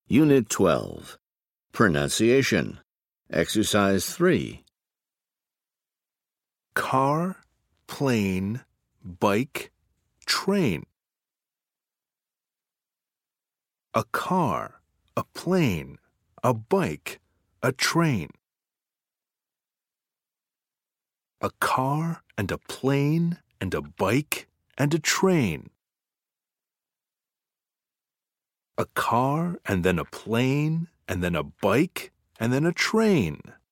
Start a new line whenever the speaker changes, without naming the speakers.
Unit 12. Pronunciation. Exercise 3.
Car, plane, bike, train. A car, a plane, a bike, a train. A car and a plane and a bike and a train. A car and then a plane and then a bike and then a train.